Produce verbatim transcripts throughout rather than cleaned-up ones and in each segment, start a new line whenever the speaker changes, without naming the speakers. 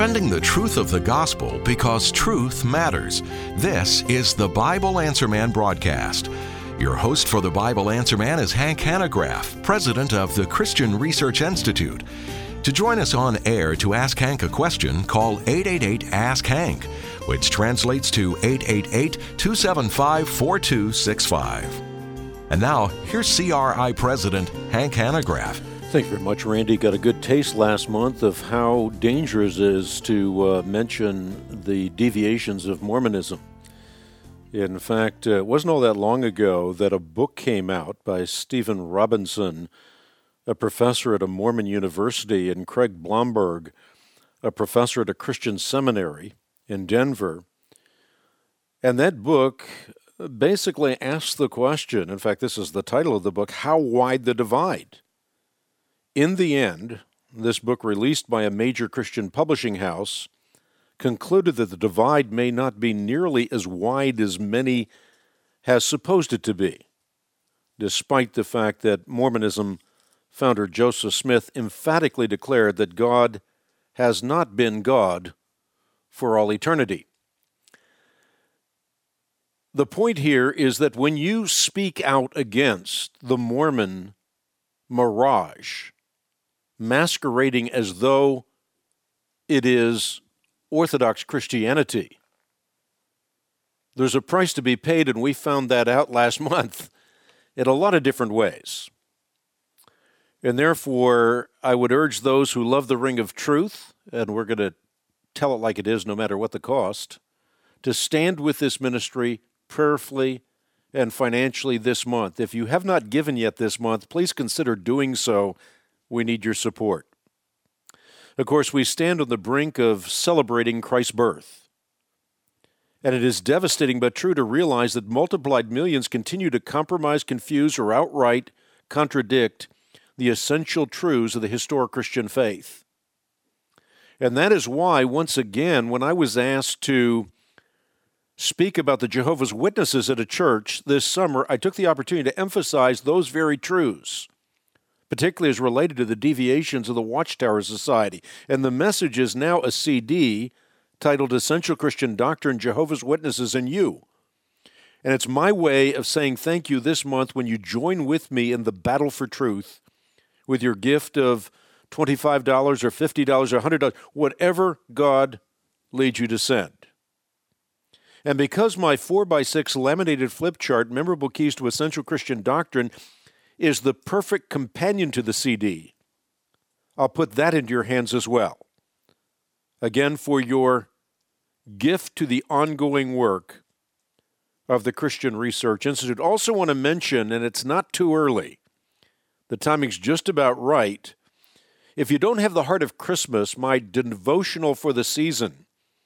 defending the truth of the gospel because truth matters. This is the Bible Answer Man broadcast. Your host for the Bible Answer Man is Hank Hanegraaff, president of the Christian Research Institute. To join us on air to ask Hank a question, call eight eight eight, ask Hank, which translates to eight eight eight, two seven five, four two six five. And now, here's C R I President Hank Hanegraaff.
Thank you very much, Randy. Got a good taste last month of how dangerous it is to uh, mention the deviations of Mormonism. In fact, uh, it wasn't all that long ago that a book came out by Stephen Robinson, a professor at a Mormon university, and Craig Blomberg, a professor at a Christian seminary in Denver. And that book basically asks the question, in fact, this is the title of the book, How Wide the Divide? In the end, this book, released by a major Christian publishing house, concluded that the divide may not be nearly as wide as many has supposed it to be, despite the fact that Mormonism founder Joseph Smith emphatically declared that God has not been God for all eternity. The point here is that when you speak out against the Mormon mirage, masquerading as though it is Orthodox Christianity, there's a price to be paid, and we found that out last month in a lot of different ways. And therefore, I would urge those who love the ring of truth, and we're going to tell it like it is no matter what the cost, to stand with this ministry prayerfully and financially this month. If you have not given yet this month, please consider doing so. We need your support. Of course, we stand on the brink of celebrating Christ's birth. And it is devastating but true to realize that multiplied millions continue to compromise, confuse, or outright contradict the essential truths of the historic Christian faith. And that is why, once again, when I was asked to speak about the Jehovah's Witnesses at a church this summer, I took the opportunity to emphasize those very truths, particularly as related to the deviations of the Watchtower Society. And the message is now a C D titled Essential Christian Doctrine, Jehovah's Witnesses and You. And it's my way of saying thank you this month when you join with me in the battle for truth with your gift of twenty-five dollars or fifty dollars or one hundred dollars, whatever God leads you to send. And because my four by six laminated flip chart, Memorable Keys to Essential Christian Doctrine, is the perfect companion to the C D, I'll put that into your hands as well. Again, for your gift to the ongoing work of the Christian Research Institute. Also want to mention, and it's not too early, the timing's just about right, if you don't have the Heart of Christmas, my devotional for the season,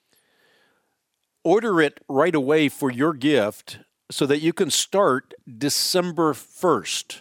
order it right away for your gift so that you can start December first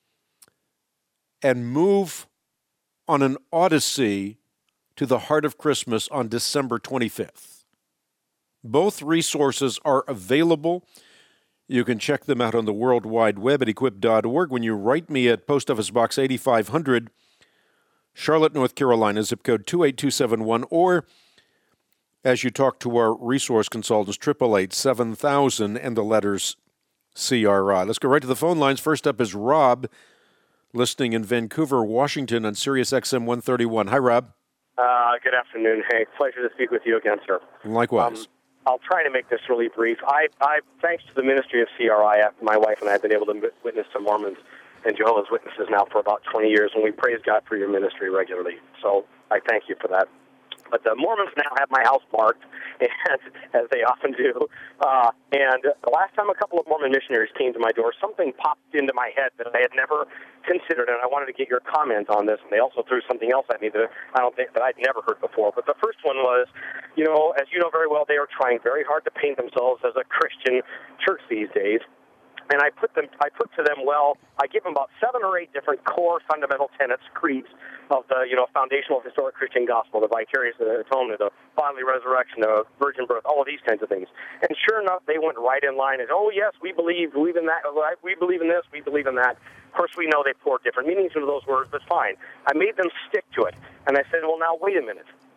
and move on an odyssey to the Heart of Christmas on December twenty-fifth. Both resources are available. You can check them out on the World Wide Web at equip dot org. When you write me at Post Office Box eighty-five hundred, Charlotte, North Carolina, zip code two eight two seven one, or as you talk to our resource consultants, eight eight eight, seven thousand and the letters C R I. Let's go right to the phone lines. First up is Rob, listening in Vancouver, Washington on Sirius X M one thirty-one. Hi, Rob.
Uh, good afternoon, Hank. Pleasure to speak with you again, sir.
Likewise.
Um, I'll try to make this really brief. I, I, thanks to the ministry of C R I, my wife and I have been able to witness to Mormons and Jehovah's Witnesses now for about twenty years, and we praise God for your ministry regularly. So I thank you for that. But the Mormons now have my house marked, and, as they often do. Uh, and the last time a couple of Mormon missionaries came to my door, something popped into my head that I had never considered, and I wanted to get your comment on this. And they also threw something else at me that I don't think that I'd never heard before. But the first one was, you know, as you know very well, they are trying very hard to paint themselves as a Christian church these days. And I put them, I put to them, well, I give them about seven or eight different core fundamental tenets, creeds of the, you know, foundational historic Christian gospel, the vicarious atonement, the bodily resurrection, the virgin birth, all of these kinds of things. And sure enough, they went right in line as, oh yes, we believe, believe in that, we believe in this, we believe in that. Of course, we know they poured different meanings into those words, but fine. I made them stick to it, and I said, well, now wait a minute.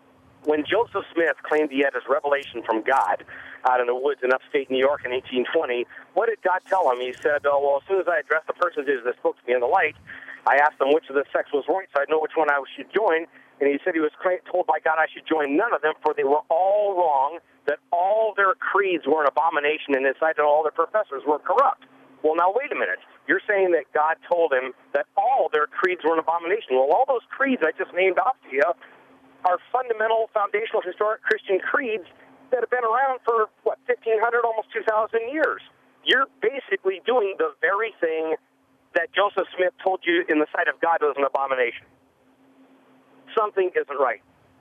when Joseph Smith claimed he had his revelation from God out in the woods in upstate New York in eighteen twenty, what did God tell him? He said, oh, well, as soon as I addressed the person who this spoke to me in the light, I asked them which of the sex was right so I'd know which one I should join. And he said he was told by God I should join none of them, for they were all wrong, that all their creeds were an abomination, and inside that all their professors were corrupt. Well, now, wait a minute. You're saying that God told him that all their creeds were an abomination. Well, all those creeds I just named off to you are fundamental, foundational, historic Christian creeds that have been around for, what, fifteen hundred, almost two thousand years. You're basically doing the very thing that Joseph Smith told you in the sight of God was an abomination. Something isn't right.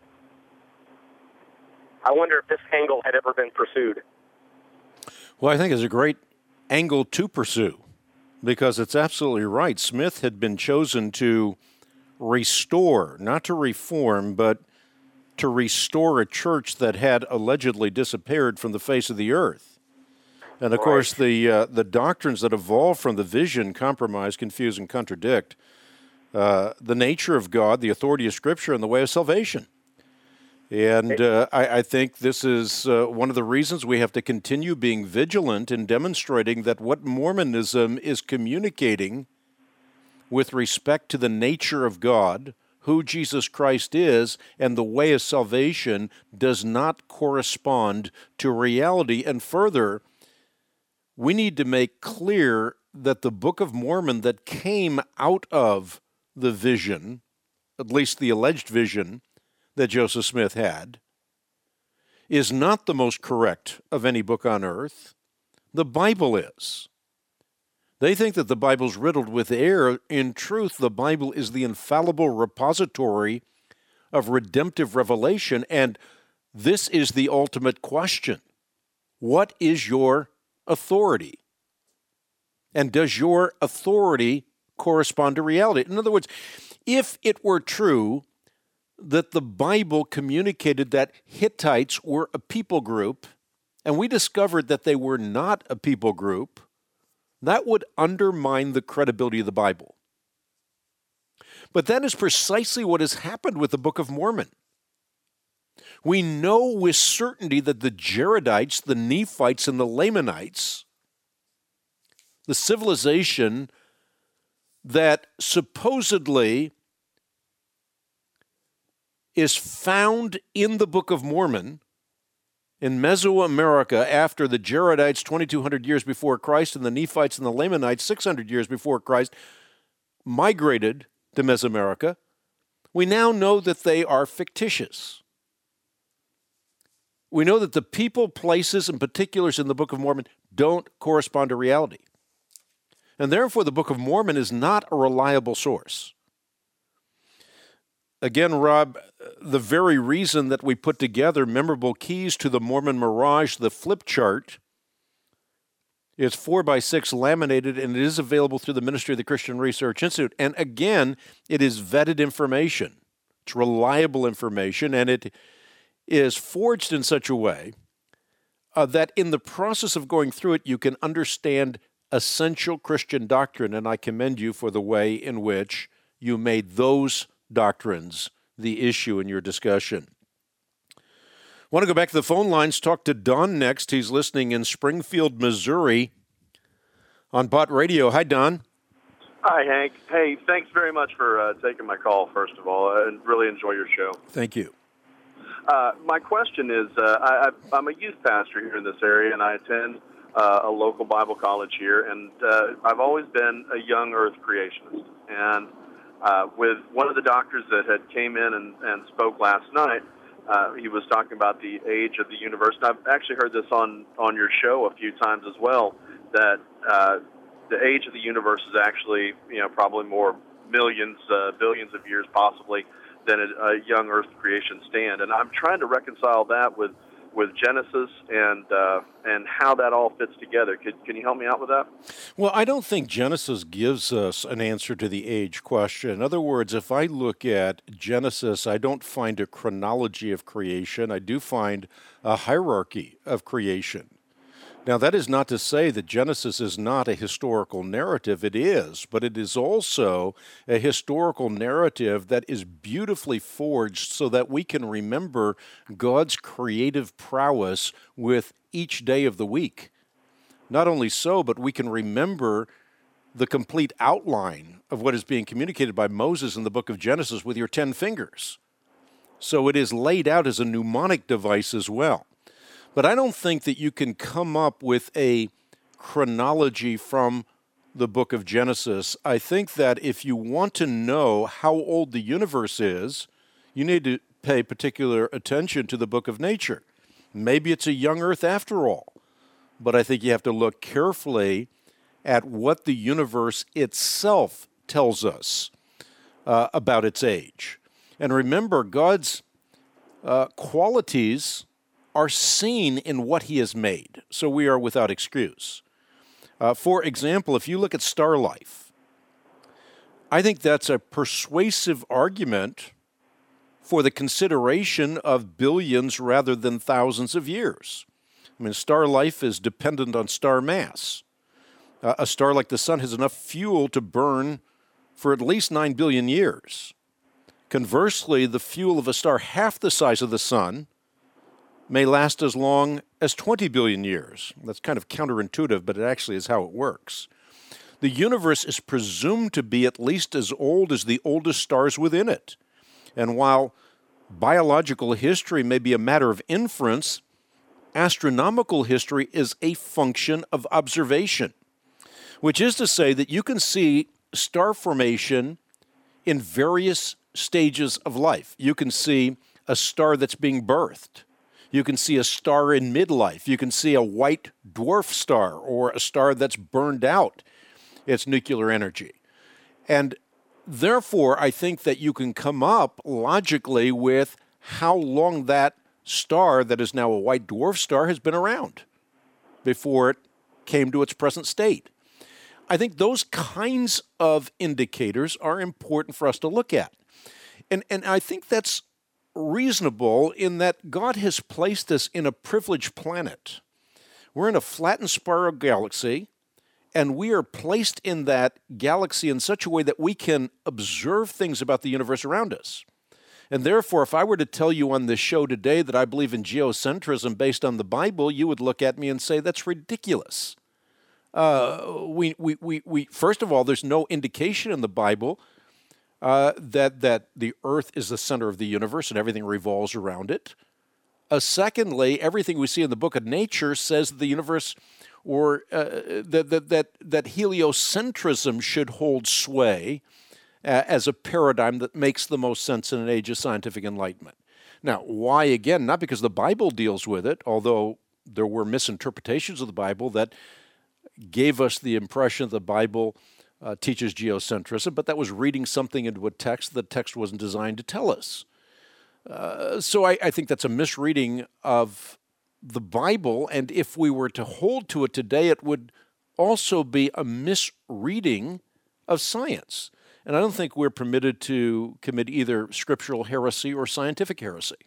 I wonder if this angle had ever been pursued.
Well, I think it's a great angle to pursue, because it's absolutely right. Smith had been chosen to restore, not to reform, but to restore a church that had allegedly disappeared from the face of the earth. And, of
right.
course, the uh, the doctrines that evolve from the vision compromise, confuse, and contradict uh, the nature of God, the authority of Scripture, and the way of salvation. And uh, I, I think this is uh, one of the reasons we have to continue being vigilant in demonstrating that what Mormonism is communicating with respect to the nature of God, who Jesus Christ is, and the way of salvation does not correspond to reality. And further, we need to make clear that the Book of Mormon that came out of the vision, at least the alleged vision, that Joseph Smith had, is not the most correct of any book on earth. The Bible is. They think that the Bible's riddled with error. In truth, the Bible is the infallible repository of redemptive revelation, and this is the ultimate question. What is your authority? And does your authority correspond to reality? In other words, if it were true that the Bible communicated that Hittites were a people group, and we discovered that they were not a people group, that would undermine the credibility of the Bible. But that is precisely what has happened with the Book of Mormon. We know with certainty that the Jaredites, the Nephites, and the Lamanites, the civilization that supposedly is found in the Book of Mormon in Mesoamerica after the Jaredites twenty-two hundred years before Christ and the Nephites and the Lamanites six hundred years before Christ migrated to Mesoamerica, we now know that they are fictitious. We know that the people, places, and particulars in the Book of Mormon don't correspond to reality. And therefore, the Book of Mormon is not a reliable source. Again, Rob, the very reason that we put together Memorable Keys to the Mormon Mirage, the flip chart, is four by six laminated, and it is available through the Ministry of the Christian Research Institute. And again, it is vetted information. It's reliable information, and it is forged in such a way uh, that in the process of going through it, you can understand essential Christian doctrine, and I commend you for the way in which you made those doctrines the issue in your discussion. Want to go back to the phone lines, talk to Don next. He's listening in Springfield, Missouri on Bott Radio. Hi, Don.
Hi, Hank. Hey, thanks very much for uh, taking my call, first of all. I really enjoy your show.
Thank you.
Uh, my question is, uh, I, I'm a youth pastor here in this area, and I attend uh, a local Bible college here, and uh, I've always been a young earth creationist. And Uh, with one of the doctors that had came in and, and spoke last night, uh, he was talking about the age of the universe. And I've actually heard this on, on your show a few times as well, that uh, the age of the universe is actually, you know, probably more millions, uh, billions of years possibly than a, a young earth creation stand. And I'm trying to reconcile that with with Genesis and uh, and how that all fits together. Could, can you help me out with that?
Well, I don't think Genesis gives us an answer to the age question. In other words, if I look at Genesis, I don't find a chronology of creation. I do find a hierarchy of creation. Now, that is not to say that Genesis is not a historical narrative. It is, but it is also a historical narrative that is beautifully forged so that we can remember God's creative prowess with each day of the week. Not only so, but we can remember the complete outline of what is being communicated by Moses in the book of Genesis with your ten fingers. So it is laid out as a mnemonic device as well. But I don't think that you can come up with a chronology from the book of Genesis. I think that if you want to know how old the universe is, you need to pay particular attention to the book of nature. Maybe it's a young earth after all, but I think you have to look carefully at what the universe itself tells us uh, about its age. And remember, God's uh, qualities are seen in what he has made, so we are without excuse. Uh, for example, if you look at star life, I think that's a persuasive argument for the consideration of billions rather than thousands of years. I mean, star life is dependent on star mass. Uh, a star like the sun has enough fuel to burn for at least nine billion years. Conversely, the fuel of a star half the size of the sun may last as long as twenty billion years. That's kind of counterintuitive, but it actually is how it works. The universe is presumed to be at least as old as the oldest stars within it. And while biological history may be a matter of inference, astronomical history is a function of observation, which is to say that you can see star formation in various stages of life. You can see a star that's being birthed. You can see a star in midlife. You can see a white dwarf star or a star that's burned out its nuclear energy. And therefore, I think that you can come up logically with how long that star that is now a white dwarf star has been around before it came to its present state. I think those kinds of indicators are important for us to look at. And, and I think that's reasonable in that God has placed us in a privileged planet. We're in a flattened spiral galaxy, and we are placed in that galaxy in such a way that we can observe things about the universe around us. And therefore, if I were to tell you on this show today that I believe in geocentrism based on the Bible, you would look at me and say, that's ridiculous. Uh, we, we, we, we, first of all, there's no indication in the Bible Uh, that that the earth is the center of the universe and everything revolves around it. Uh, secondly, everything we see in the book of nature says that the universe, or uh, that, that that that heliocentrism should hold sway uh, as a paradigm that makes the most sense in an age of scientific enlightenment. Now, why again? Not because the Bible deals with it, although there were misinterpretations of the Bible that gave us the impression that the Bible Uh, teaches geocentrism, but that was reading something into a text that the text wasn't designed to tell us. Uh, so I, I think that's a misreading of the Bible, and if we were to hold to it today, it would also be a misreading of science. And I don't think we're permitted to commit either scriptural heresy or scientific heresy.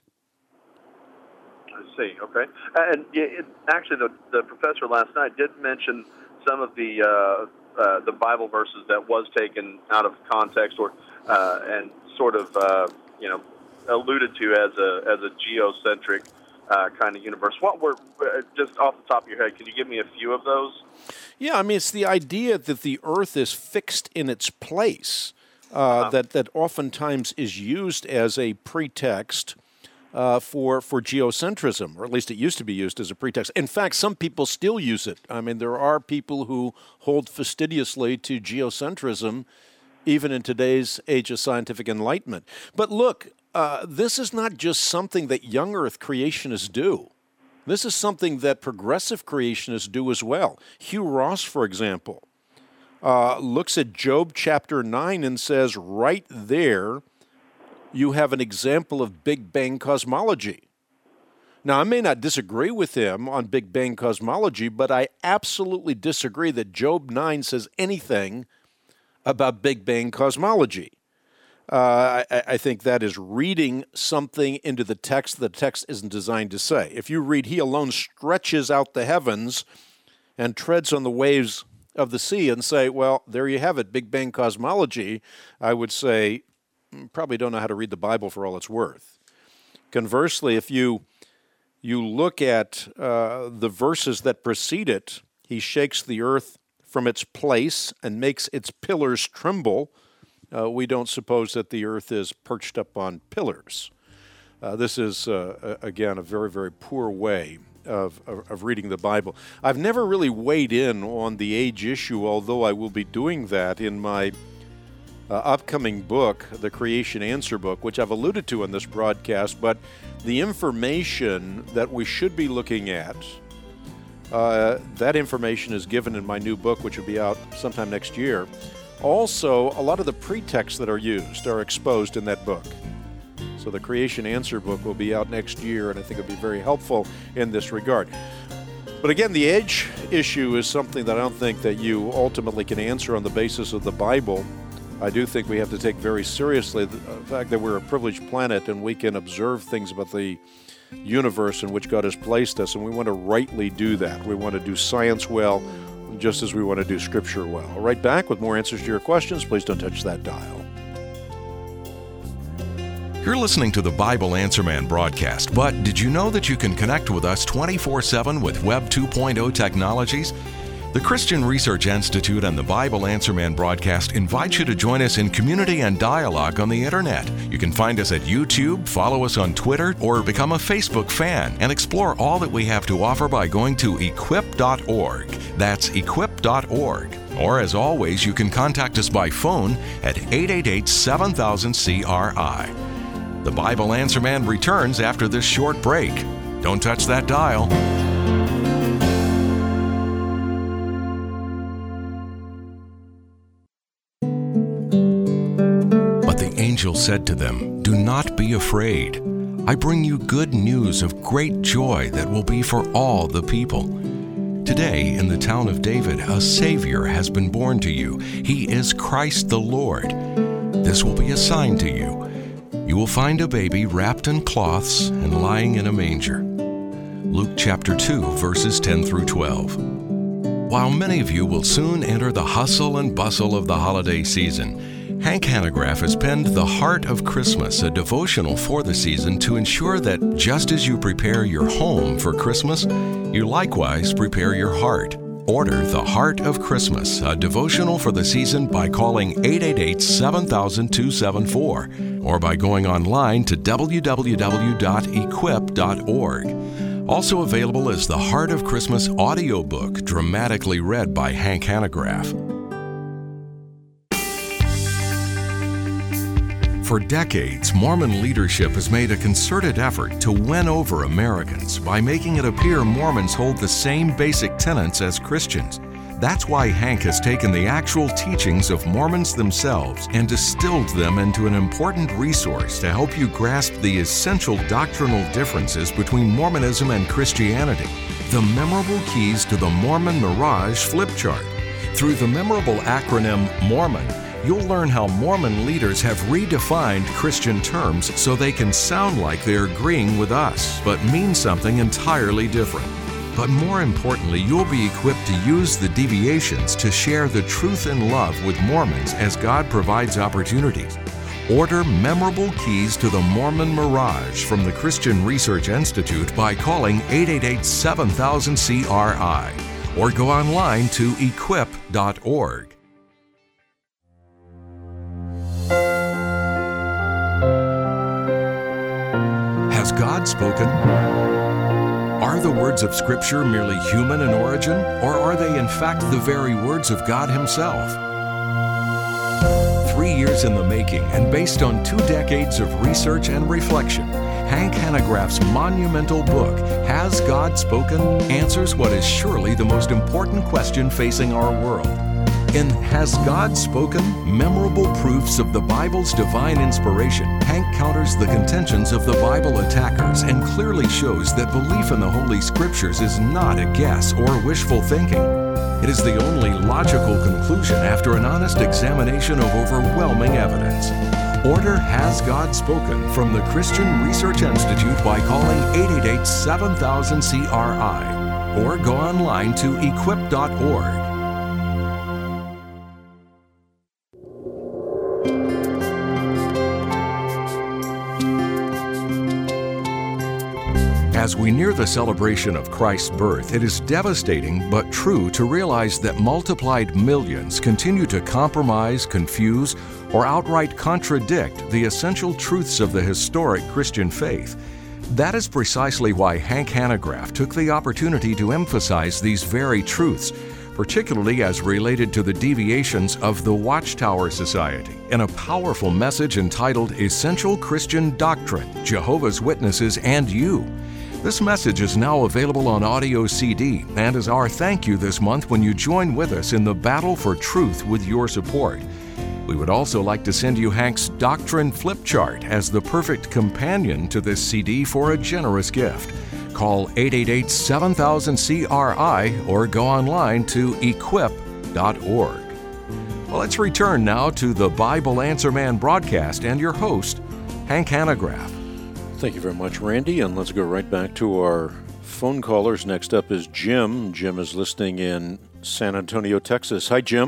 I see, okay. And it, actually, the, the professor last night did mention some of the uh, Uh, the Bible verses that was taken out of context, or uh, and sort of uh, you know alluded to as a as a geocentric uh, kind of universe. What were uh, just off the top of your head? Can you give me a few of those?
Yeah, I mean it's the idea that the Earth is fixed in its place uh, uh-huh. that that oftentimes is used as a pretext Uh, for for geocentrism, or at least it used to be used as a pretext. In fact, some people still use it. I mean, there are people who hold fastidiously to geocentrism, even in today's age of scientific enlightenment. But look, uh, this is not just something that young Earth creationists do. This is something that progressive creationists do as well. Hugh Ross, for example, uh, looks at Job chapter nine and says, right there, you have an example of Big Bang cosmology. Now, I may not disagree with him on Big Bang cosmology, but I absolutely disagree that Job nine says anything about Big Bang cosmology. Uh, I, I think that is reading something into the text that the text isn't designed to say. If you read, he alone stretches out the heavens and treads on the waves of the sea and say, well, there you have it, Big Bang cosmology, I would say, probably don't know how to read the Bible for all it's worth. Conversely, if you you look at uh, the verses that precede it, he shakes the earth from its place and makes its pillars tremble. Uh, we don't suppose that the earth is perched up on pillars. Uh, this is, uh, again, a very, very poor way of, of, of reading the Bible. I've never really weighed in on the age issue, although I will be doing that in my uh, upcoming book, the Creation Answer book, which I've alluded to in this broadcast. But the information that we should be looking at, uh, that information is given in my new book, which will be out sometime next year. Also, a lot of the pretexts that are used are exposed in that book. So the Creation Answer book will be out next year, and I think it'll be very helpful in this regard. But again, the age issue is something that I don't think that you ultimately can answer on the basis of the Bible. I do think we have to take very seriously the fact that we're a privileged planet and we can observe things about the universe in which God has placed us, and we want to rightly do that. We want to do science well, just as we want to do Scripture well. Right back with more answers to your questions. Please don't touch that dial.
You're listening to the Bible Answer Man broadcast, but did you know that you can connect with us twenty-four seven with Web two point oh technologies? The Christian Research Institute and the Bible Answer Man broadcast invite you to join us in community and dialogue on the Internet. You can find us at YouTube, follow us on Twitter, or become a Facebook fan and explore all that we have to offer by going to equip dot org. That's equip dot org. Or as always, you can contact us by phone at eight eight eight, seven thousand, C R I. The Bible Answer Man returns after this short break. Don't touch that dial. But the angel said to them, "Do not be afraid. I bring you good news of great joy that will be for all the people. Today, in the town of David, a Savior has been born to you. He is Christ the Lord. This will be a sign to you. You will find a baby wrapped in cloths and lying in a manger." Luke chapter two, verses ten through twelve. While many of you will soon enter the hustle and bustle of the holiday season, Hank Hanegraaff has penned The Heart of Christmas, a devotional for the season to ensure that just as you prepare your home for Christmas, you likewise prepare your heart. Order The Heart of Christmas, a devotional for the season, by calling eight eight eight, seven thousand, two seven four or by going online to w w w dot equip dot org. Also available is the Heart of Christmas audiobook, dramatically read by Hank Hanegraaff. For decades, Mormon leadership has made a concerted effort to win over Americans by making it appear Mormons hold the same basic tenets as Christians. That's why Hank has taken the actual teachings of Mormons themselves and distilled them into an important resource to help you grasp the essential doctrinal differences between Mormonism and Christianity. The Memorable Keys to the Mormon Mirage Flip Chart. Through the memorable acronym MORMON, you'll learn how Mormon leaders have redefined Christian terms so they can sound like they're agreeing with us, but mean something entirely different. But more importantly, you'll be equipped to use the deviations to share the truth and love with Mormons as God provides opportunities. Order Memorable Keys to the Mormon Mirage from the Christian Research Institute by calling eight eight eight, seven thousand, C R I or go online to equip dot org. Has God spoken? Are the words of Scripture merely human in origin, or are they in fact the very words of God Himself? Three years in the making and based on two decades of research and reflection, Hank Hanegraaff's monumental book, Has God Spoken?, answers what is surely the most important question facing our world. In Has God Spoken? Memorable Proofs of the Bible's Divine Inspiration, Hank counters the contentions of the Bible attackers and clearly shows that belief in the Holy Scriptures is not a guess or wishful thinking. It is the only logical conclusion after an honest examination of overwhelming evidence. Order Has God Spoken from the Christian Research Institute by calling eight eight eight, seven thousand, C R I or go online to equip dot org. As we near the celebration of Christ's birth, it is devastating but true to realize that multiplied millions continue to compromise, confuse, or outright contradict the essential truths of the historic Christian faith. That is precisely why Hank Hanegraaff took the opportunity to emphasize these very truths, particularly as related to the deviations of the Watchtower Society, in a powerful message entitled Essential Christian Doctrine, Jehovah's Witnesses and You. This message is now available on audio C D and is our thank you this month when you join with us in the battle for truth with your support. We would also like to send you Hank's Doctrine Flip Chart as the perfect companion to this C D for a generous gift. Call eight eight eight, seven thousand, C R I or go online to equip dot org. Well, let's return now to the Bible Answer Man broadcast and your host, Hank Hanegraaff.
Thank you very much, Randy, and let's go right back to our phone callers. Next up is Jim. Jim is listening in San Antonio, Texas. Hi, Jim.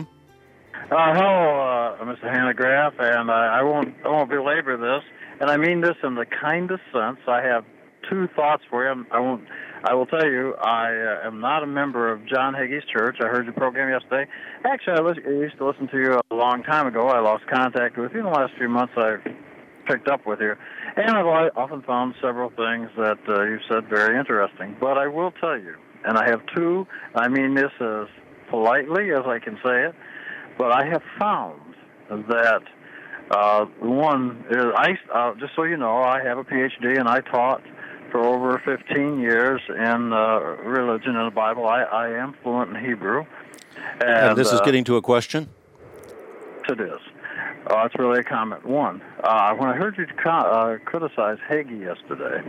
Uh, hello, uh, Mister Hanegraaff, and uh, I won't I won't belabor this, and I mean this in the kindest sense. I have two thoughts for you. I won't. I will tell you, I uh, am not a member of John Hagee's church. I heard your program yesterday. Actually, I, was, I used to listen to you a long time ago. I lost contact with you in the last few months. I've picked up with you. And I've often found several things that uh, you've said very interesting. But I will tell you, and I have two, I mean this as politely as I can say it, but I have found that, uh, one, is I, uh, just so you know, I have a P H D and I taught for over fifteen years in uh, religion and the Bible. I, I am fluent in Hebrew. And,
and this is
uh,
getting to a question?
It is. Uh, it's really a comment. One, uh, when I heard you co- uh, criticize Hagee yesterday,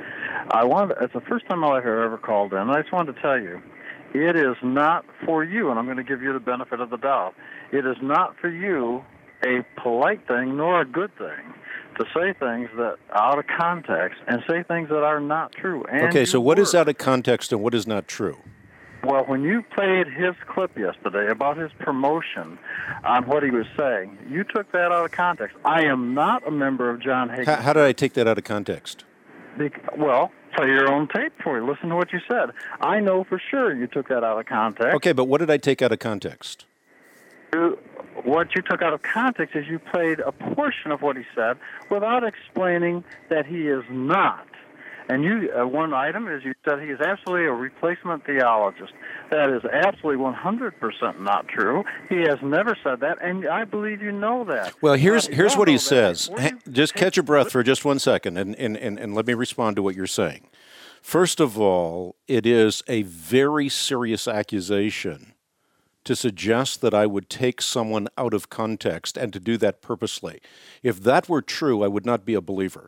I wanted, it's the first time in my life I've ever called in, and I just wanted to tell you, it is not for you, and I'm going to give you the benefit of the doubt, it is not for you a polite thing nor a good thing to say things that are out of context and say things that are not true. And
okay, so what
were.
is out of context and what is not true?
Well, when you played his clip yesterday about his promotion on what he was saying, you took that out of context. I am not a member of John Hagee.
How, how did I take that out of context?
Bec- well, play your own tape for you. Listen to what you said. I know for sure you took that out of context.
Okay, but what did I take out of context?
You, what you took out of context is you played a portion of what he said without explaining that he is not. And you, uh, one item is you said he is absolutely a replacement theologist. That is absolutely one hundred percent not true. He has never said that, and I believe you know that.
Well, here's
uh,
here's what he
that.
says.
What
Ha- just catch your breath for just one second, and, and, and, and let me respond to what you're saying. First of all, it is a very serious accusation to suggest that I would take someone out of context and to do that purposely. If that were true, I would not be a believer.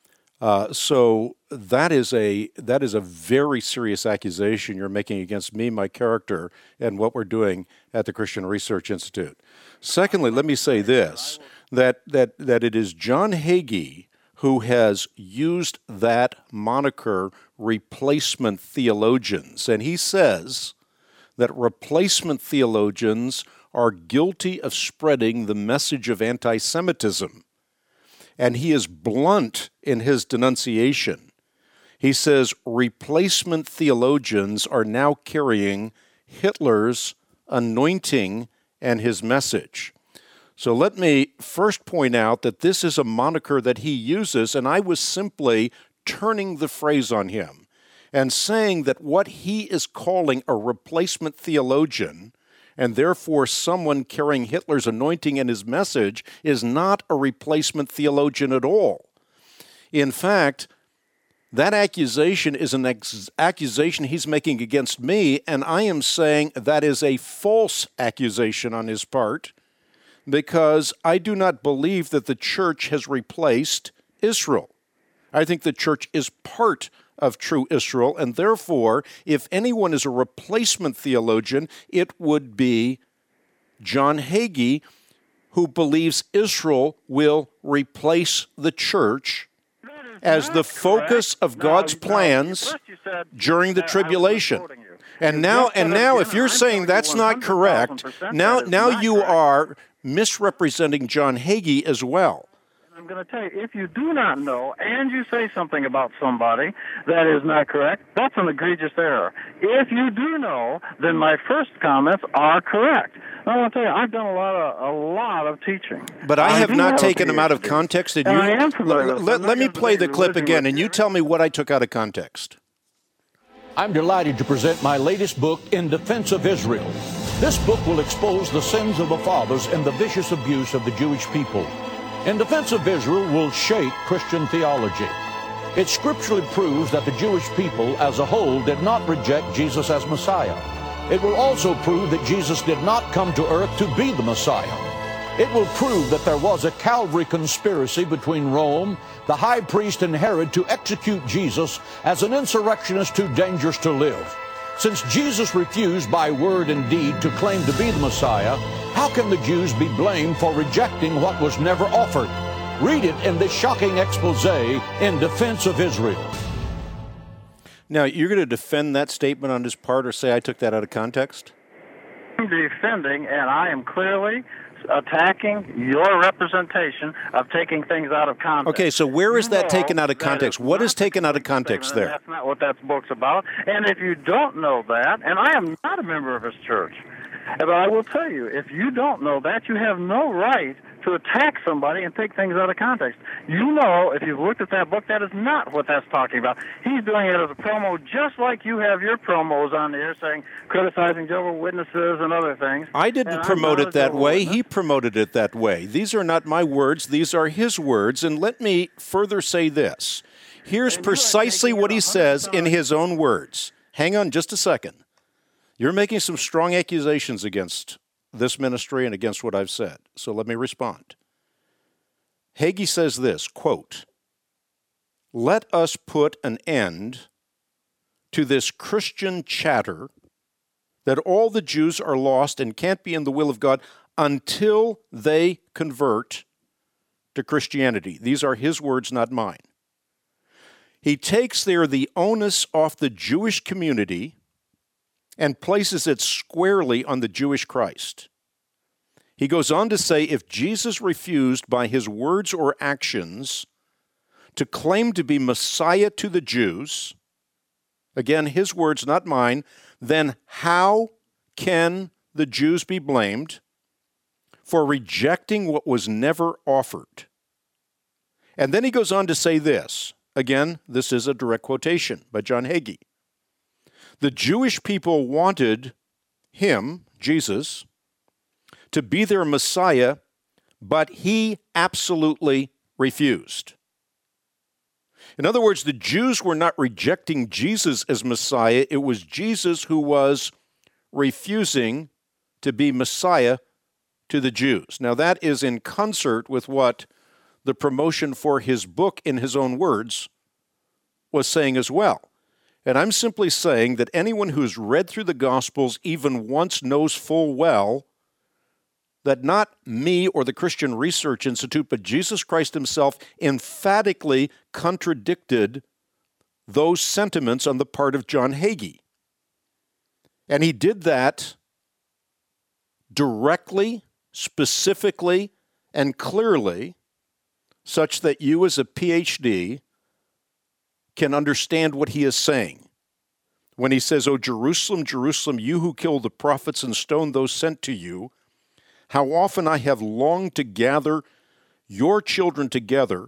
Uh, so that is a that is a very serious accusation you're making against me, my character, and what we're doing at the Christian Research Institute. Secondly, let me say this, that that that it is John Hagee who has used that moniker, replacement theologians, and he says that replacement theologians are guilty of spreading the message of anti-Semitism. And he is blunt in his denunciation. He says replacement theologians are now carrying Hitler's anointing and his message. So let me first point out that this is a moniker that he uses, and I was simply turning the phrase on him and saying that what he is calling a replacement theologian, and therefore someone carrying Hitler's anointing and his message, is not a replacement theologian at all. In fact, that accusation is an ex- accusation he's making against me, and I am saying that is a false accusation on his part, because I do not believe that the church has replaced Israel. I think the church is part of true Israel, and therefore, if anyone is a replacement theologian, it would be John Hagee, who believes Israel will replace the church as the focus of God's plans during the tribulation. And
You
now,
just said
and
it
now,
again,
if you're
I'm
saying
telling you
that's not
one hundred
correct,
thousand percent
now,
that is
now
not
you
correct.
are misrepresenting John Hagee as well.
I'm going to tell you, if you do not know and you say something about somebody that is not correct, that's an egregious error. If you do know, then my first comments are correct. I want to tell you, I've done a lot of a lot of teaching.
But I have
do
not
have a
taken them out of
PhD.
context. And
And
you,
I am familiar
let,
with
let,
them.
let me
Not
play the
debating
clip
religion
again,
with
and you
you.
tell me what I took out of context.
I'm delighted to present my latest book, In Defense of Israel. This book will expose the sins of the fathers and the vicious abuse of the Jewish people. In Defense of Israel will shake Christian theology. It scripturally proves that the Jewish people as a whole did not reject Jesus as Messiah. It will also prove that Jesus did not come to earth to be the Messiah. It will prove that there was a Calvary conspiracy between Rome, the high priest, and Herod to execute Jesus as an insurrectionist too dangerous to live. Since Jesus refused by word and deed to claim to be the Messiah, how can the Jews be blamed for rejecting what was never offered? Read it in this shocking expose, In Defense of Israel.
Now, you're going to defend that statement on his part or say I took that out of context?
I'm defending, and I am clearly attacking your representation of taking things out of context.
Okay, so where is
You
that
know
taken out of
that
context?
is
What
not
is taken out of
the
context
statement,
there?
and that's not what that book's about. And if you don't know that, and I am not a member of his church, but I will tell you, if you don't know that, you have no right to attack somebody and take things out of context. You know, if you've looked at that book, that is not what that's talking about. He's doing it as a promo, just like you have your promos on there saying, criticizing Jehovah's Witnesses and other things.
I didn't
And I'm
promote
not
it
a
that
Jehovah's
way.
Witness.
He promoted it that way. These are not my words. These are his words. And let me further say this. Here's
And you are
precisely
taking
what
it
he says in
one hundred percent
his own words. Hang on just a second. You're making some strong accusations against this ministry and against what I've said. So let me respond. Hagee says this, quote, "Let us put an end to this Christian chatter that all the Jews are lost and can't be in the will of God until they convert to Christianity." These are his words, not mine. He takes there the onus off the Jewish community and places it squarely on the Jewish Christ. He goes on to say, if Jesus refused by his words or actions to claim to be Messiah to the Jews, again, his words, not mine, then how can the Jews be blamed for rejecting what was never offered? And then he goes on to say this. Again, this is a direct quotation by John Hagee. The Jewish people wanted him, Jesus, to be their Messiah, but he absolutely refused. In other words, the Jews were not rejecting Jesus as Messiah. It was Jesus who was refusing to be Messiah to the Jews. Now, that is in concert with what the promotion for his book, in his own words, was saying as well. And I'm simply saying that anyone who's read through the Gospels even once knows full well that not me or the Christian Research Institute, but Jesus Christ himself emphatically contradicted those sentiments on the part of John Hagee. And he did that directly, specifically, and clearly, such that you as a P H D can understand what he is saying. When he says, "O Jerusalem, Jerusalem, you who kill the prophets and stone those sent to you, how often I have longed to gather your children together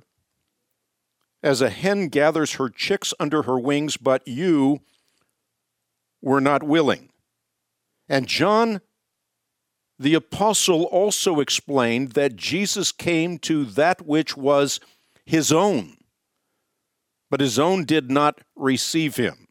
as a hen gathers her chicks under her wings, but you were not willing." And John the apostle also explained that Jesus came to that which was his own, but his own did not receive him.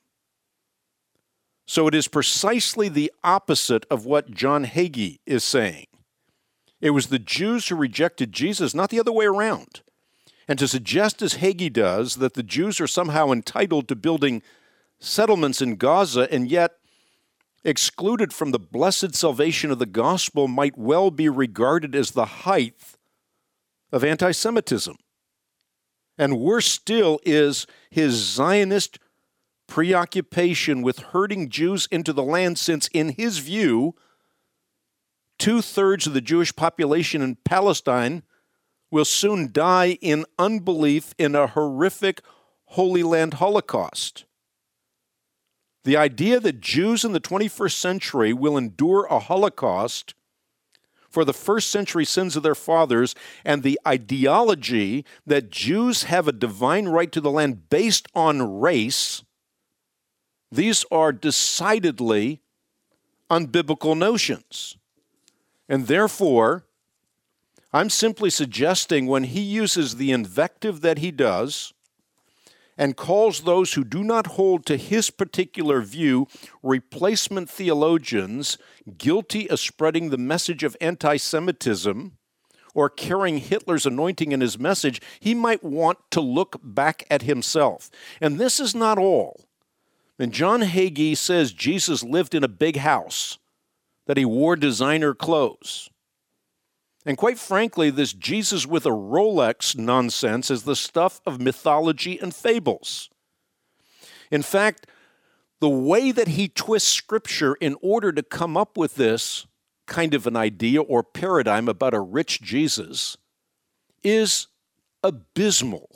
So it is precisely the opposite of what John Hagee is saying. It was the Jews who rejected Jesus, not the other way around. And to suggest, as Hagee does, that the Jews are somehow entitled to building settlements in Gaza and yet excluded from the blessed salvation of the gospel might well be regarded as the height of anti-Semitism. And worse still is his Zionist preoccupation with herding Jews into the land, since in his view, two-thirds of the Jewish population in Palestine will soon die in unbelief in a horrific Holy Land Holocaust. The idea that Jews in the twenty-first century will endure a Holocaust for the first century sins of their fathers, and the ideology that Jews have a divine right to the land based on race, these are decidedly unbiblical notions. And therefore, I'm simply suggesting when he uses the invective that he does and calls those who do not hold to his particular view replacement theologians guilty of spreading the message of anti-Semitism or carrying Hitler's anointing in his message, he might want to look back at himself. And this is not all. And John Hagee says Jesus lived in a big house, that he wore designer clothes. And quite frankly, this Jesus with a Rolex nonsense is the stuff of mythology and fables. In fact, the way that he twists Scripture in order to come up with this kind of an idea or paradigm about a rich Jesus is abysmal.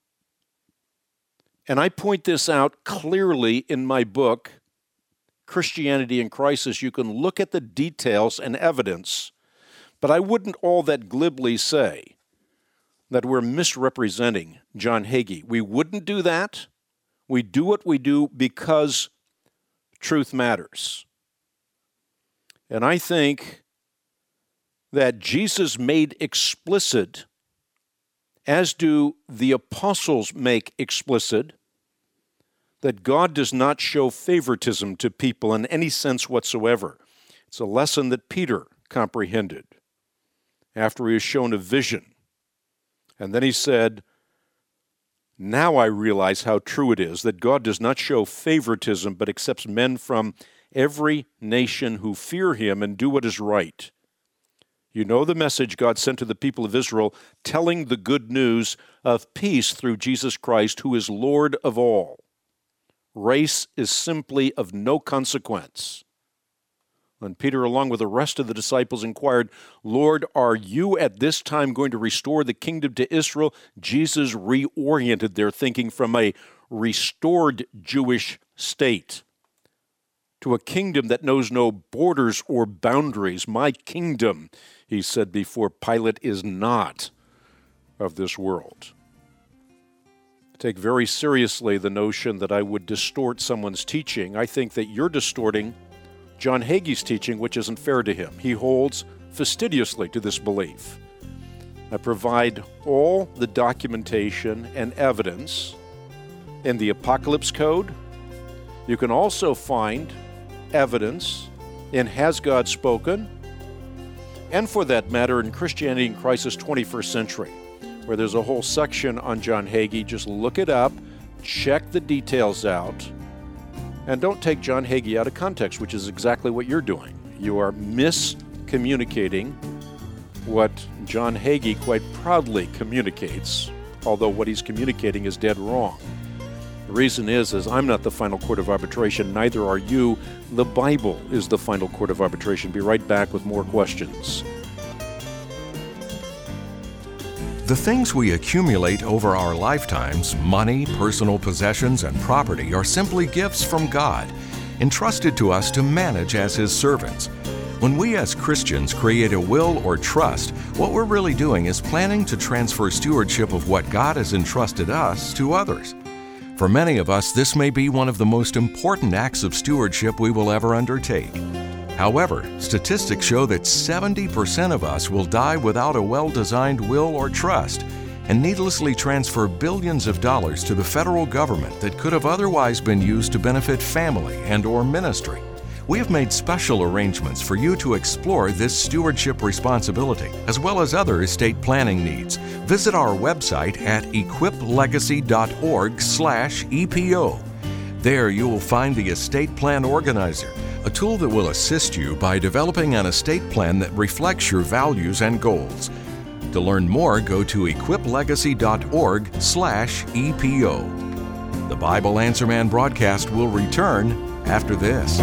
And I point this out clearly in my book, Christianity in Crisis. You can look at the details and evidence, but I wouldn't all that glibly say that we're misrepresenting John Hagee. We wouldn't do that. We do what we do because truth matters. And I think that Jesus made explicit, as do the apostles make explicit, that God does not show favoritism to people in any sense whatsoever. It's a lesson that Peter comprehended after he was shown a vision. And then he said, now I realize how true it is that God does not show favoritism, but accepts men from every nation who fear him and do what is right. You know the message God sent to the people of Israel, telling the good news of peace through Jesus Christ, who is Lord of all. Race is simply of no consequence. When Peter, along with the rest of the disciples, inquired, Lord, are you at this time going to restore the kingdom to Israel? Jesus reoriented their thinking from a restored Jewish state to a kingdom that knows no borders or boundaries. My kingdom, he said before Pilate, is not of this world. I take very seriously the notion that I would distort someone's teaching. I think that you're distorting John Hagee's teaching, which isn't fair to him. He holds fastidiously to this belief. I provide all the documentation and evidence in the Apocalypse Code. You can also find evidence in Has God Spoken, and for that matter in Christianity in Crisis twenty-first Century, where there's a whole section on John Hagee. Just look it up, check the details out, and don't take John Hagee out of context, which is exactly what you're doing. You are miscommunicating what John Hagee quite proudly communicates, although what he's communicating is dead wrong. The reason is, is I'm not the final court of arbitration, neither are you. The Bible is the final court of arbitration. Be right back with more questions.
The things we accumulate over our lifetimes, money, personal possessions, and property, are simply gifts from God, entrusted to us to manage as His servants. When we as Christians create a will or trust, what we're really doing is planning to transfer stewardship of what God has entrusted us to others. For many of us, this may be one of the most important acts of stewardship we will ever undertake. However, statistics show that seventy percent of us will die without a well-designed will or trust and needlessly transfer billions of dollars to the federal government that could have otherwise been used to benefit family and or ministry. We have made special arrangements for you to explore this stewardship responsibility, as well as other estate planning needs. Visit our website at equip legacy dot org slash E P O. There you will find the Estate Plan Organizer, a tool that will assist you by developing an estate plan that reflects your values and goals. To learn more, go to equip legacy dot org slash E P O. The Bible Answer Man broadcast will return after this.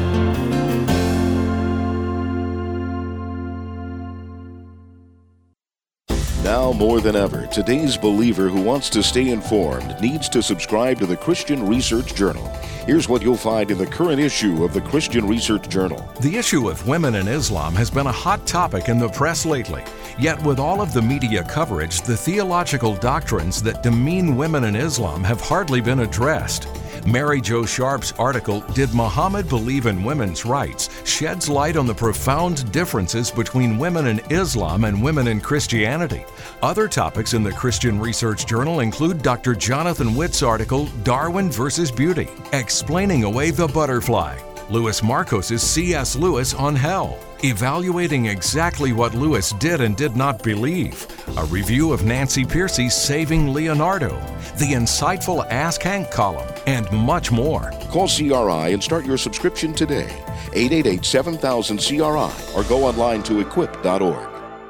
Now more than ever, today's believer who wants to stay informed needs to subscribe to the Christian Research Journal. Here's what you'll find in the current issue of the Christian Research Journal.
The issue of women in Islam has been a hot topic in the press lately. Yet with all of the media coverage, the theological doctrines that demean women in Islam have hardly been addressed. Mary Jo Sharp's article, Did Muhammad Believe in Women's Rights?, sheds light on the profound differences between women in Islam and women in Christianity. Other topics in the Christian Research Journal include Doctor Jonathan Witt's article, Darwin versus Beauty, Explaining Away the Butterfly, Louis Marcos's C S. Lewis on Hell, Evaluating Exactly What Lewis Did and Did Not Believe, a review of Nancy Pearcey's Saving Leonardo, the insightful Ask Hank column, and much more.
Call C R I and start your subscription today. eight eight eight, seven thousand, C R I or go online to equip dot org.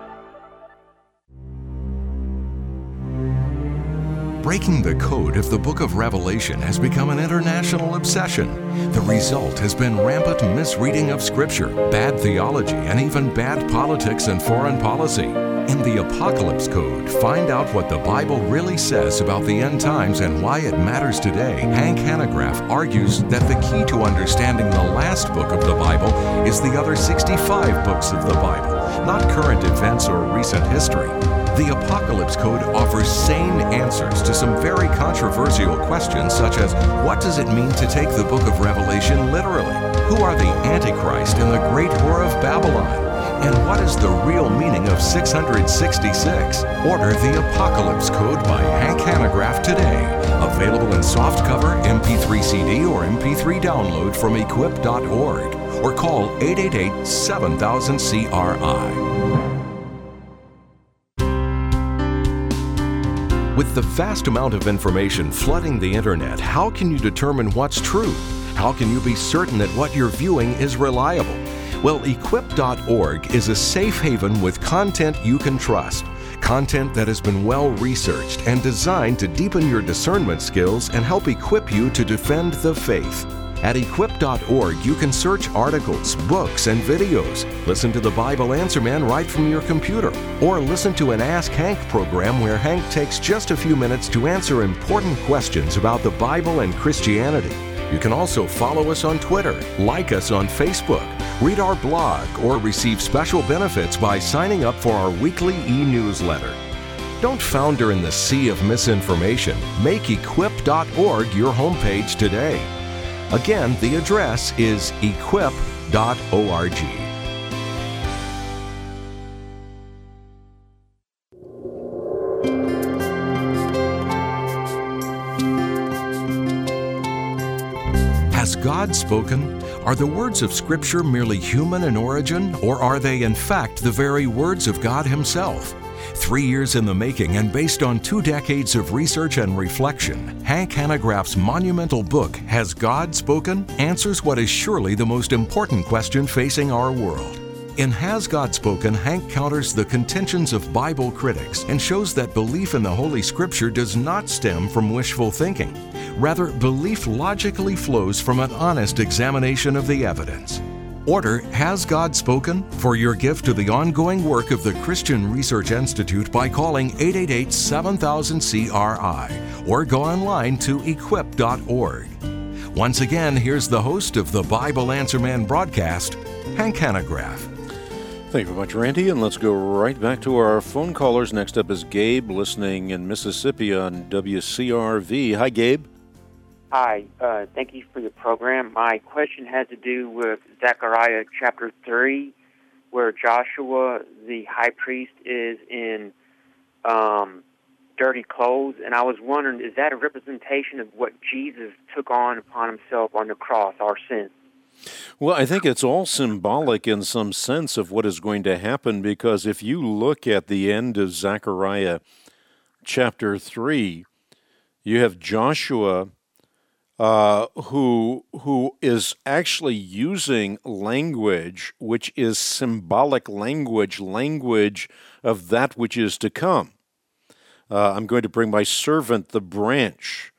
Breaking the code of the book of Revelation has become an international obsession. The result has been rampant misreading of Scripture, bad theology, and even bad politics and foreign policy. In the Apocalypse Code, find out what the Bible really says about the end times and why it matters today. Hank Hanegraaff argues that the key to understanding the last book of the Bible is the other sixty-five books of the Bible, not current events or recent history. The Apocalypse Code offers sane answers to some very controversial questions, such as what does it mean to take the book of Revelation literally? Who are the Antichrist and the great whore of Babylon? And what is the real meaning of six hundred sixty-six? Order the Apocalypse Code by Hank Hanegraaff today. Available in softcover, M P three C D, or M P three download from equip dot org. Or call eight eight eight, seven thousand, C R I. With the vast amount of information flooding the internet, how can you determine what's true? How can you be certain that what you're viewing is reliable? Well, equip dot org is a safe haven with content you can trust. Content that has been well researched and designed to deepen your discernment skills and help equip you to defend the faith. At equip dot org, you can search articles, books, and videos. Listen to the Bible Answer Man right from your computer. Or listen to an Ask Hank program where Hank takes just a few minutes to answer important questions about the Bible and Christianity. You can also follow us on Twitter, like us on Facebook, read our blog, or receive special benefits by signing up for our weekly e-newsletter. Don't founder in the sea of misinformation. Make equip dot org your homepage today. Again, the address is equip dot org. Has God spoken? Are the words of Scripture merely human in origin, or are they in fact the very words of God Himself? Three years in the making and based on two decades of research and reflection, Hank Hanegraaff's monumental book, Has God Spoken?, answers what is surely the most important question facing our world. In Has God Spoken?, Hank counters the contentions of Bible critics and shows that belief in the Holy Scripture does not stem from wishful thinking. Rather, belief logically flows from an honest examination of the evidence. Order Has God Spoken? For your gift to the ongoing work of the Christian Research Institute by calling eight eight eight, seven thousand, C R I or go online to equip dot org. Once again, here's the host of the Bible Answer Man broadcast, Hank Hanegraaff.
Thank you very much, Randy, and let's go right back to our phone callers. Next up is Gabe, listening in Mississippi on W C R V. Hi, Gabe.
Hi, uh, thank you for the program. My question had to do with Zechariah chapter three, where Joshua, the high priest, is in um, dirty clothes. And I was wondering, is that a representation of what Jesus took on upon himself on the cross, our sins?
Well, I think it's all symbolic in some sense of what is going to happen, because if you look at the end of Zechariah chapter three, you have Joshua Uh, who who is actually using language which is symbolic language, language of that which is to come. Uh, I'm going to bring my servant the branch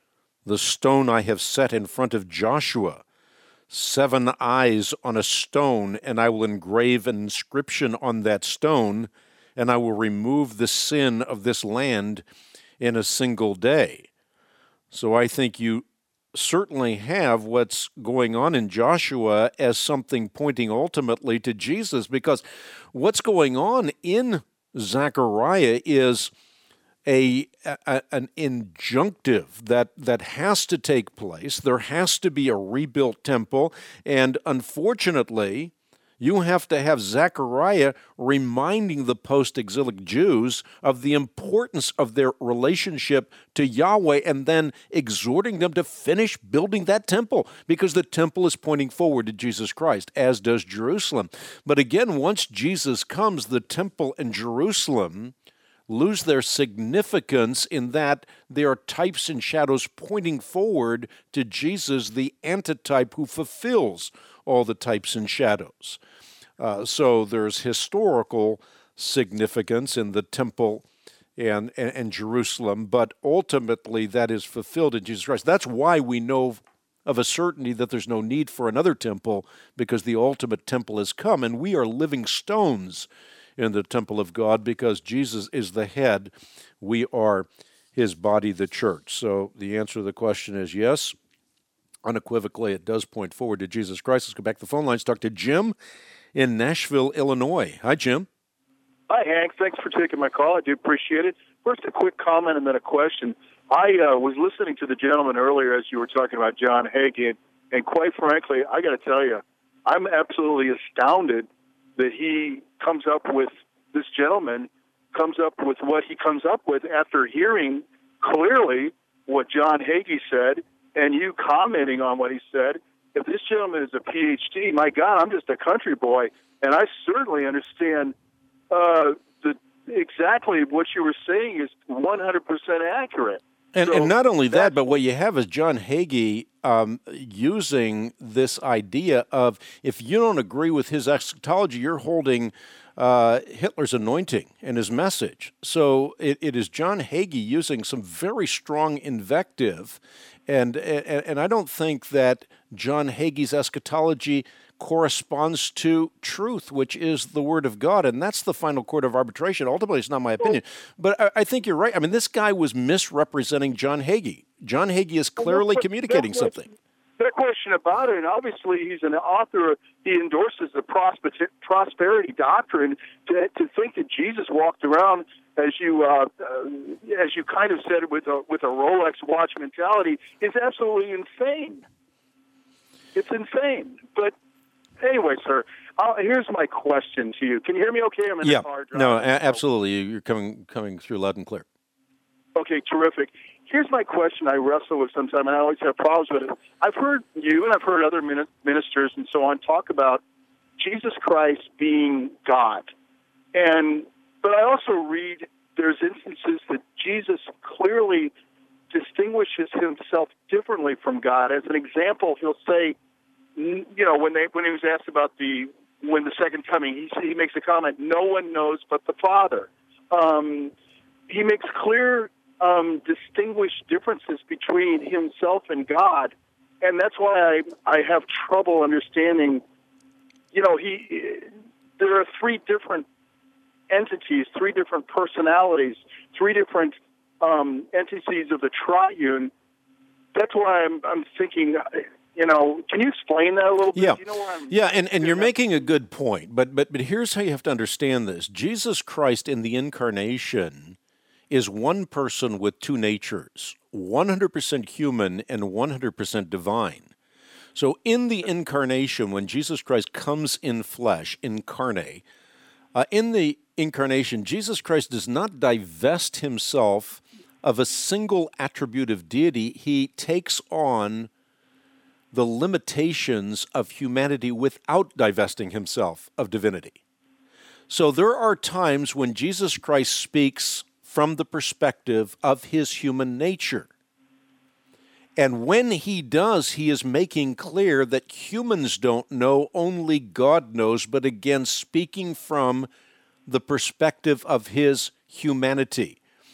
The stone I have set in front of Joshua, seven eyes on a stone, and I will engrave an inscription on that stone, and I will remove the sin of this land in a single day. So I think you certainly have what's going on in Joshua as something pointing ultimately to Jesus, because what's going on in Zechariah is a, a an injunctive that, that has to take place. There has to be a rebuilt temple, and unfortunately, you have to have Zechariah reminding the post-exilic Jews of the importance of their relationship to Yahweh, and then exhorting them to finish building that temple, because the temple is pointing forward to Jesus Christ, as does Jerusalem. But again, once Jesus comes, the temple and Jerusalem lose their significance in that they are types and shadows pointing forward to Jesus, the antitype who fulfills all the types and shadows. Uh, so there's historical significance in the temple and, and, and Jerusalem, but ultimately that is fulfilled in Jesus Christ. That's why we know of a certainty that there's no need for another temple, because the ultimate temple has come, and we are living stones in the temple of God because Jesus is the head. We are his body, the church. So the answer to the question is yes. Unequivocally, it does point forward to Jesus Christ. Let's go back to the phone lines. Talk to Jim in Nashville, Illinois. Hi, Jim.
Hi, Hank. Thanks for taking my call. I do appreciate it. First, a quick comment and then a question. I uh, was listening to the gentleman earlier as you were talking about John Hagee, and quite frankly, I got to tell you, I'm absolutely astounded that he comes up with, this gentleman comes up with what he comes up with after hearing clearly what John Hagee said and you commenting on what he said. If this gentleman is a P H D, my God, I'm just a country boy, and I certainly understand uh, the exactly what you were saying is one hundred percent accurate.
And,
so
and not only that, but what you have is John Hagee um, using this idea of, if you don't agree with his eschatology, you're holding uh, Hitler's anointing and his message. So it, it is John Hagee using some very strong invective, and, and, and I don't think that John Hagee's eschatology corresponds to truth, which is the Word of God, and that's the final court of arbitration. Ultimately, it's not my opinion, but I, I think you're right. I mean, this guy was misrepresenting John Hagee. John Hagee is clearly communicating something.
No question about it, and obviously he's an author. He endorses the prosperity doctrine. To, to think that Jesus walked around, as you uh, uh, as you kind of said, with a with a Rolex watch mentality, is absolutely insane. It's insane, but. Anyway, sir, uh, here's my question to you. Can you hear me okay? I'm in
yeah.
the car driving.
No, a- absolutely. You're coming coming through loud and clear.
Okay, terrific. Here's my question I wrestle with sometimes, and I always have problems with it. I've heard you and I've heard other ministers and so on talk about Jesus Christ being God. and But I also read there's instances that Jesus clearly distinguishes himself differently from God. As an example, he'll say, you know, when they when he was asked about the when the second coming, he he makes a comment, no one knows but the Father. Um, he makes clear, um, distinguished differences between himself and God, and that's why I I have trouble understanding. You know, he there are three different entities, three different personalities, three different um, entities of the triune. That's why I'm I'm thinking. You know, can you explain that a little bit?
Yeah,
you know where I'm
yeah, and, and you're making a good point, but, but but here's how you have to understand this. Jesus Christ in the incarnation is one person with two natures, one hundred percent human and one hundred percent divine. So in the incarnation, when Jesus Christ comes in flesh, incarnate, uh, in the incarnation, Jesus Christ does not divest himself of a single attribute of deity. He takes on the limitations of humanity without divesting himself of divinity. So there are times when Jesus Christ speaks from the perspective of his human nature. And when he does, he is making clear that humans don't know, only God knows, but again, speaking from the perspective of his humanity.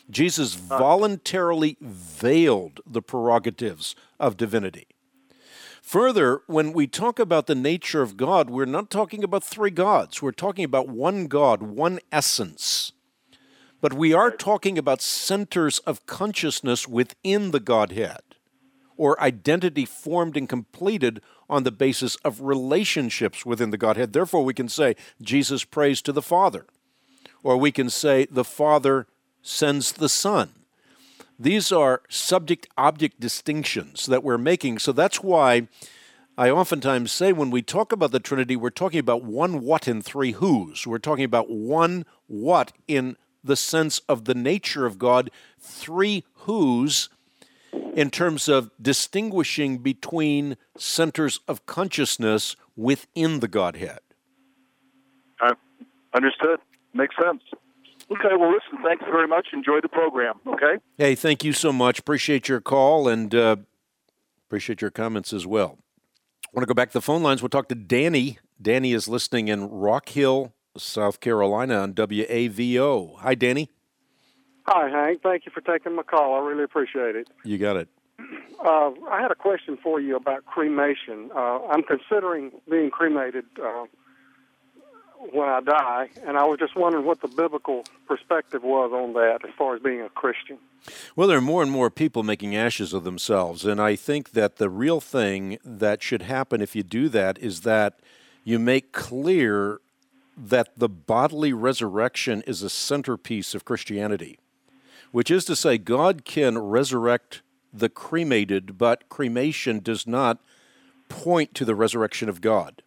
Jesus voluntarily veiled the prerogatives of divinity. Further, when we talk about the nature of God, we're not talking about three gods. We're talking about one God, one essence. But we are talking about centers of consciousness within the Godhead, or identity formed and completed on the basis of relationships within the Godhead. Therefore, we can say Jesus prays to the Father, or we can say the Father sends the Son. These are subject-object distinctions that we're making. So that's why I oftentimes say when we talk about the Trinity, we're talking about one what and three whos. We're talking about one what in the sense of the nature of God, three whos in terms of distinguishing between centers of consciousness within the Godhead.
Uh, understood. Makes sense. Okay, well, listen, thanks very much. Enjoy the program, okay?
Hey, thank you so much. Appreciate your call and uh, appreciate your comments as well. I want to go back to the phone lines. We'll talk to Danny. Danny is listening in Rock Hill, South Carolina on W A V O. Hi, Danny.
Hi, Hank. Thank you for taking my call. I really appreciate it.
You got it.
Uh, I had a question for you about cremation. Uh, I'm considering being cremated uh, when I die, and I was just wondering what the biblical perspective was on that as far as being a Christian.
Well, there are more and more people making ashes of themselves, and I think that the real thing that should happen if you do that is that you make clear that the bodily resurrection is a centerpiece of Christianity, which is to say God can resurrect the cremated, but cremation does not point to the resurrection of God.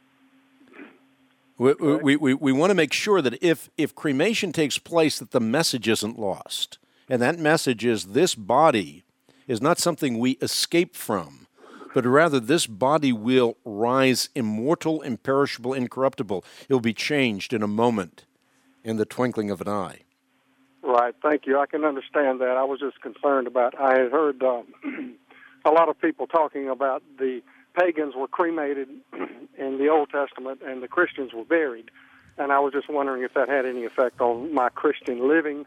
We, we, we, we want to make sure that if, if cremation takes place, that the message isn't lost. And that message is this body is not something we escape from, but rather this body will rise immortal, imperishable, incorruptible. It will be changed in a moment, in the twinkling of an eye.
Right. Thank you. I can understand that. I was just concerned about, I had heard uh, a lot of people talking about the pagans were cremated in the Old Testament and the Christians were buried. And I was just wondering if that had any effect on my Christian living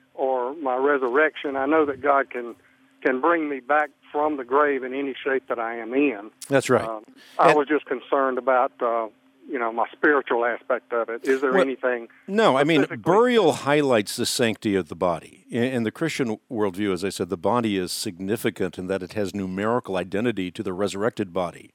or my resurrection. I know that God can can bring me back from the grave in any shape that I am in.
That's right.
Um, I was just concerned about, uh, you know, my spiritual aspect of it. Is there
well,
anything?
No, I mean, burial highlights the sanctity of the body. In, in the Christian worldview, as I said, the body is significant in that it has numerical identity to the resurrected body.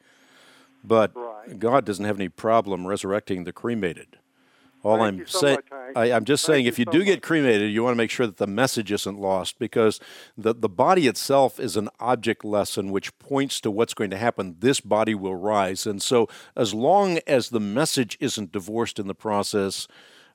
But right. God doesn't have any problem resurrecting the cremated. All
Thank
I'm
you so
saying,
much,
I, I'm just
Thank
saying,
you
if you
so
do
much.
get cremated, you want to make sure that the message isn't lost, because the, the body itself is an object lesson which points to what's going to happen. This body will rise. And so as long as the message isn't divorced in the process,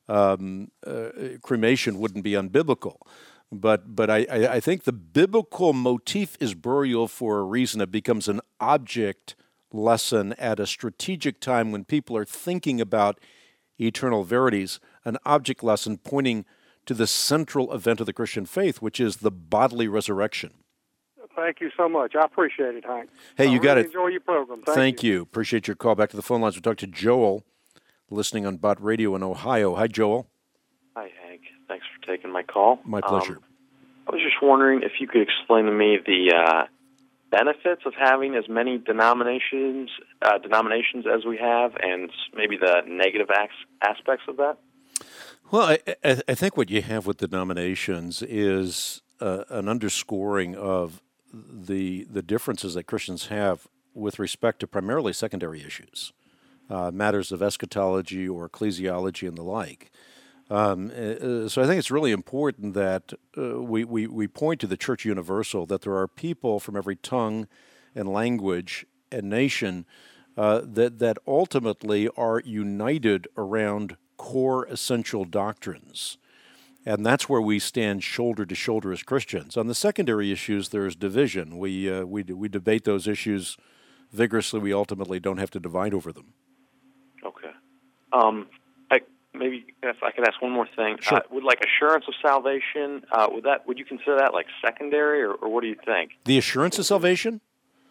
um, uh, cremation wouldn't be unbiblical. But but I, I, I think the biblical motif is burial for a reason. It becomes an object lesson at a strategic time when people are thinking about eternal verities, an object lesson pointing to the central event of the Christian faith, which is the bodily resurrection.
Thank you so much. I appreciate it, Hank.
Hey, you
I
got
really
it.
Enjoy your program. Thank,
Thank
you.
you. Appreciate your call. Back to the phone lines. We'll talk to Joel, listening on Bott Radio in Ohio. Hi, Joel.
Hi, Hank. Thanks for taking my call.
My pleasure.
Um, I was just wondering if you could explain to me the uh, benefits of having as many denominations uh, denominations as we have, and maybe the negative as- aspects of that.
Well, I, I, I think what you have with denominations is uh, an underscoring of the the differences that Christians have with respect to primarily secondary issues, uh, matters of eschatology or ecclesiology and the like. Um, uh, so I think it's really important that uh, we, we, we point to the Church Universal, that there are people from every tongue and language and nation uh, that, that ultimately are united around core essential doctrines. And that's where we stand shoulder to shoulder as Christians. On the secondary issues, there's division. We, uh, we, we debate those issues vigorously. We ultimately don't have to divide over them.
Okay. Um, I, maybe if I could ask one more thing.
Sure.
Uh, would like assurance of salvation, uh, would that would you consider that like secondary, or, or what do you think?
The assurance of salvation?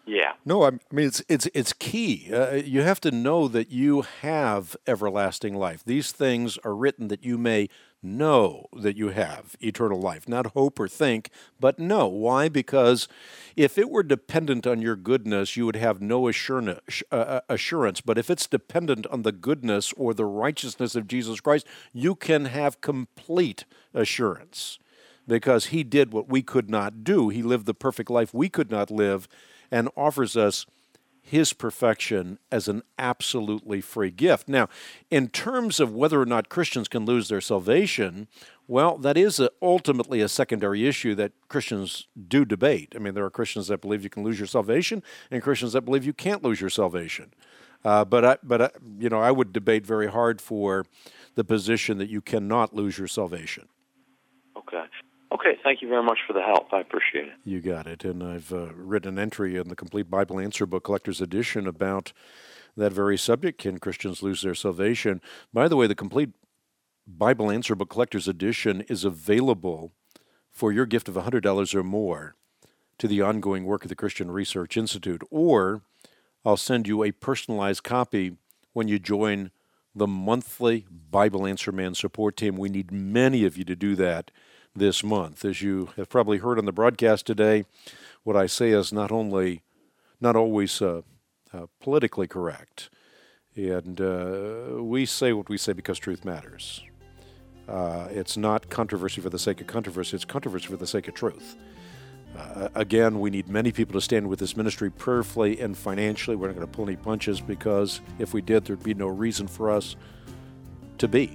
Yeah.
No, I mean, it's it's it's key. Uh, you have to know that you have everlasting life. These things are written that you may know that you have eternal life. Not hope or think, but know. Why? Because if it were dependent on your goodness, you would have no assurance. Uh, assurance. But if it's dependent on the goodness or the righteousness of Jesus Christ, you can have complete assurance. Because he did what we could not do. He lived the perfect life we could not live, and offers us his perfection as an absolutely free gift. Now, in terms of whether or not Christians can lose their salvation, well, that is a, ultimately a secondary issue that Christians do debate. I mean, there are Christians that believe you can lose your salvation, and Christians that believe you can't lose your salvation. Uh, but I, but I, you know, I would debate very hard for the position that you cannot lose your salvation.
Okay. Okay, thank you very much for the help. I appreciate it.
You got it. And I've uh, written an entry in the Complete Bible Answer Book Collector's Edition about that very subject. Can Christians lose their salvation? By the way, the Complete Bible Answer Book Collector's Edition is available for your gift of one hundred dollars or more to the ongoing work of the Christian Research Institute. Or I'll send you a personalized copy when you join the monthly Bible Answer Man support team. We need many of you to do that this month. As you have probably heard on the broadcast today, what I say is not only, not always uh, uh, politically correct, and uh, we say what we say because truth matters. Uh, it's not controversy for the sake of controversy, it's controversy for the sake of truth. Uh, again, we need many people to stand with this ministry prayerfully and financially. We're not going to pull any punches, because if we did, there'd be no reason for us to be.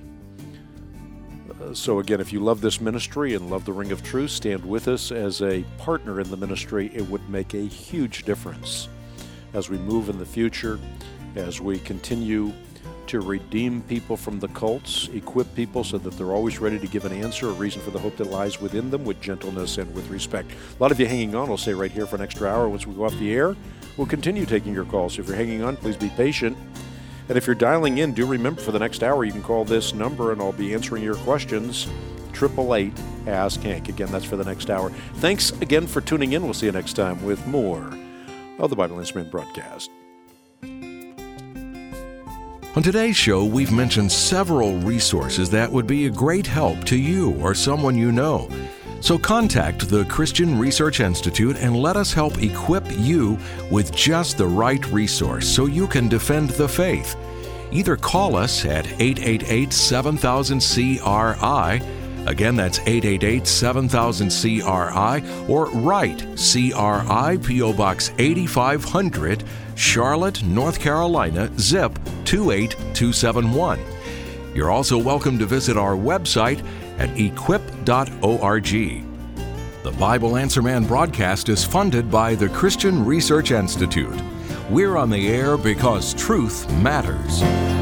So again, if you love this ministry and love the Ring of Truth, stand with us as a partner in the ministry. It would make a huge difference as we move in the future, as we continue to redeem people from the cults, equip people so that they're always ready to give an answer, a reason for the hope that lies within them, with gentleness and with respect. A lot of you hanging on will stay right here for an extra hour. Once we go off the air, we'll continue taking your calls. So if you're hanging on, please be patient. And if you're dialing in, do remember for the next hour, you can call this number and I'll be answering your questions. eight eight eight, ask Hank. Again, that's for the next hour. Thanks again for tuning in. We'll see you next time with more of the Bible Answer Man broadcast.
On today's show, we've mentioned several resources that would be a great help to you or someone you know. So contact the Christian Research Institute and let us help equip you with just the right resource so you can defend the faith. Either call us at eight eight eight, seven thousand, C R I. Again, that's eight eight eight, seven thousand, C R I, or write C R I, P O Box eighty-five hundred, Charlotte, North Carolina, zip two eight two seven one. You're also welcome to visit our website at equip dot org. The Bible Answer Man broadcast is funded by the Christian Research Institute. We're on the air because truth matters.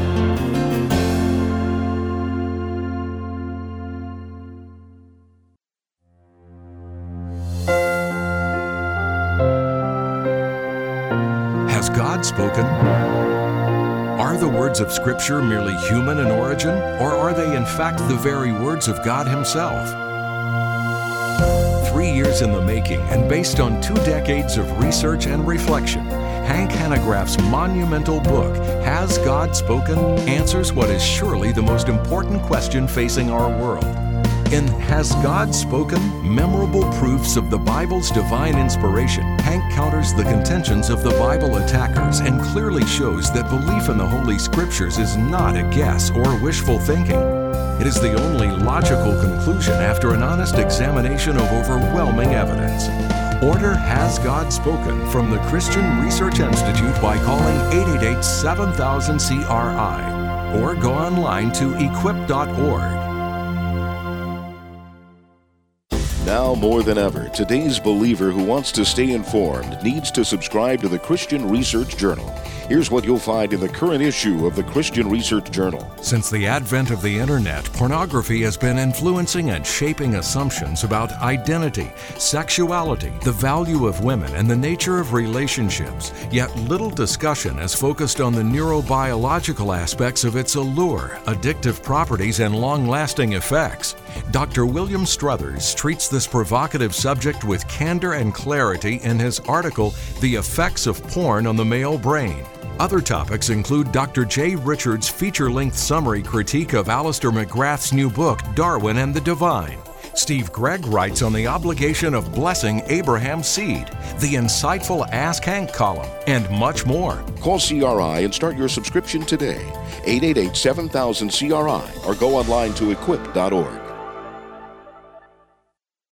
Has God spoken? Are the words of Scripture merely human in origin, or are they in fact the very words of God Himself? Three years in the making and based on two decades of research and reflection, Hank Hanegraaff's monumental book, Has God Spoken?, answers what is surely the most important question facing our world. In Has God Spoken? Memorable Proofs of the Bible's Divine Inspiration, Hank counters the contentions of the Bible attackers and clearly shows that belief in the Holy Scriptures is not a guess or wishful thinking. It is the only logical conclusion after an honest examination of overwhelming evidence. Order Has God Spoken from the Christian Research Institute by calling eight eight eight, seven thousand, C R I or go online to equip dot org.
Now more than ever, today's believer who wants to stay informed needs to subscribe to the Christian Research Journal. Here's what you'll find in the current issue of the Christian Research Journal.
Since the advent of the internet, pornography has been influencing and shaping assumptions about identity, sexuality, the value of women, and the nature of relationships. Yet little discussion is focused on the neurobiological aspects of its allure, addictive properties, and long-lasting effects. Doctor William Struthers treats this provocative subject with candor and clarity in his article, The Effects of Porn on the Male Brain. Other topics include Doctor Jay Richards' feature-length summary critique of Alistair McGrath's new book, Darwin and the Divine. Steve Gregg writes on the obligation of blessing Abraham's seed, the insightful Ask Hank column, and much more.
Call C R I and start your subscription today. eight eight eight, seven thousand C R I or go online to equip dot org.